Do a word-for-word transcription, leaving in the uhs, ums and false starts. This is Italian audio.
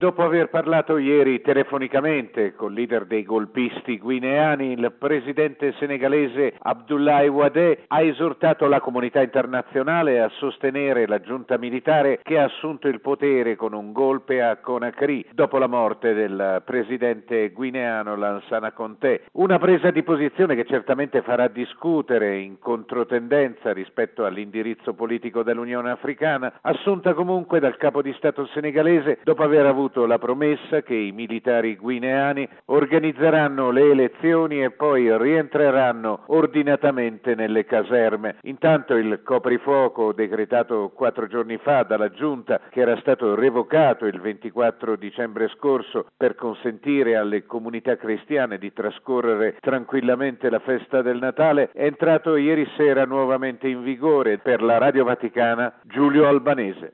Dopo aver parlato ieri telefonicamente col leader dei golpisti guineani, il presidente senegalese Abdoulaye Wade ha esortato la comunità internazionale a sostenere la giunta militare che ha assunto il potere con un golpe a Conakry dopo la morte del presidente guineano Lansana Conté. Una presa di posizione che certamente farà discutere in controtendenza rispetto all'indirizzo politico dell'Unione Africana, assunta comunque dal capo di Stato senegalese dopo aver avuto la promessa che i militari guineani organizzeranno le elezioni e poi rientreranno ordinatamente nelle caserme. Intanto il coprifuoco decretato quattro giorni fa dalla giunta, che era stato revocato il ventiquattro dicembre scorso per consentire alle comunità cristiane di trascorrere tranquillamente la festa del Natale, è entrato ieri sera nuovamente in vigore. Per la Radio Vaticana, Giulio Albanese.